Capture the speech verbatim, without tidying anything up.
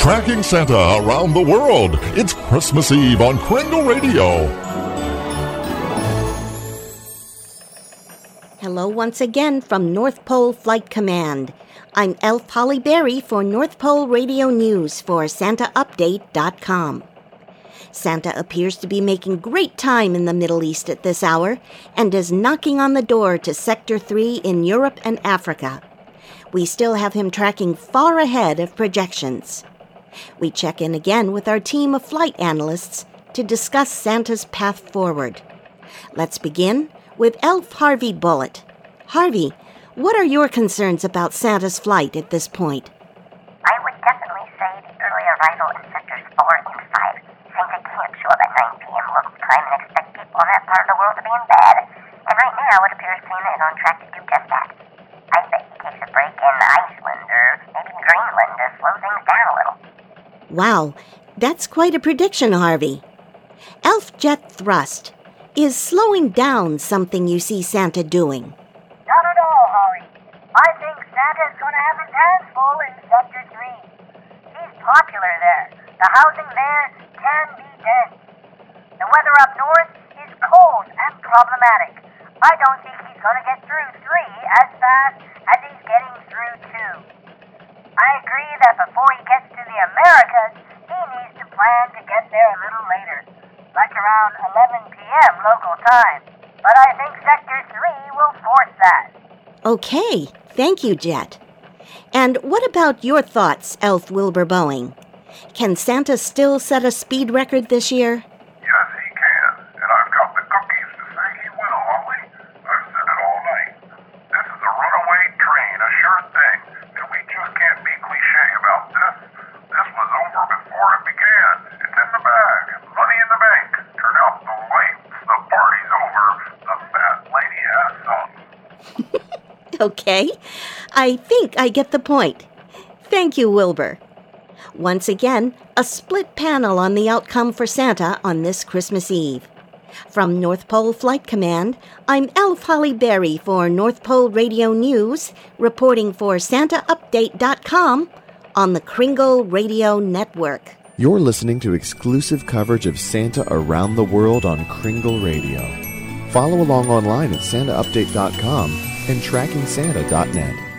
Tracking Santa around the world. It's Christmas Eve on Kringle Radio. Hello once again from North Pole Flight Command. I'm Elf Holly Berry for North Pole Radio News for Santa Update dot com. Santa appears to be making great time in the Middle East at this hour and is knocking on the door to Sector three in Europe and Africa. We still have him tracking far ahead of projections. We check in again with our team of flight analysts to discuss Santa's path forward. Let's begin with Elf Harvey Bullitt. Harvey, what are your concerns about Santa's flight at this point? I would definitely say the early arrival in Sectors four and five. Santa can't show up at nine p.m. local time and expect people in that part of the world to be in bed. And right now it appears Santa is on track to do just that. I bet he takes a break in Iceland or maybe Greenland to slow things down a little. Wow, that's quite a prediction, Harvey. Elf Jet Thrust, is slowing down something you see Santa doing? Not at all, Holly. I think Santa's going to have his hands full in Sector three. He's popular there. The housing there can be dense. The weather up north is cold and problematic. I don't think he's going to get through three as fast as he's getting through two. I agree that before he gets to the Americas, he needs to plan to get there a little later, like around eleven p.m. local time. But I think Sector three will force that. Okay, thank you, Jet. And what about your thoughts, Elf Wilbur Boeing? Can Santa still set a speed record this year? Yes, he can. And I've got the cookies to say he will, Holly. I've said it all night. This is a runaway train, a sure thing. And we just can't be cliche about this. This was over before it began. It's in the bag. Money in the bank. Turn out the lights. The party's over. The fat lady has some. Okay, I think I get the point. Thank you, Wilbur. Once again, a split panel on the outcome for Santa on this Christmas Eve. From North Pole Flight Command, I'm Elf Holly Berry for North Pole Radio News, reporting for Santa Update dot com on the Kringle Radio Network. You're listening to exclusive coverage of Santa around the world on Kringle Radio. Follow along online at Santa Update dot com and Tracking Santa dot net.